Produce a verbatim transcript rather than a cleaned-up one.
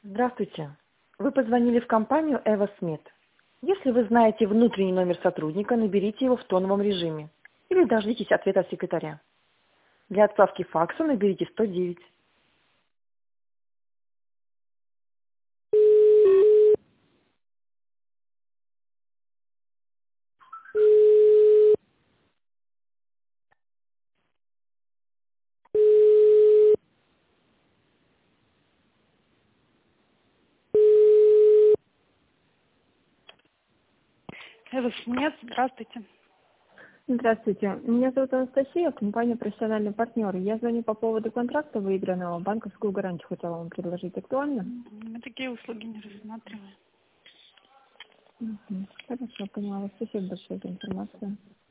Здравствуйте. Вы позвонили в компанию «Эвосмед». Если вы знаете внутренний номер сотрудника, наберите его в тоновом режиме или дождитесь ответа от секретаря. Для отправки факса наберите сто девять. Нет, здравствуйте. Здравствуйте. Меня зовут Анастасия, компания «Профессиональный партнер». Я звоню по поводу контракта выигранного. Банковскую гарантию хотела вам предложить. Актуально? Мы такие услуги не рассматриваем. Мгм. Хорошо, поняла. Спасибо большое за информацию.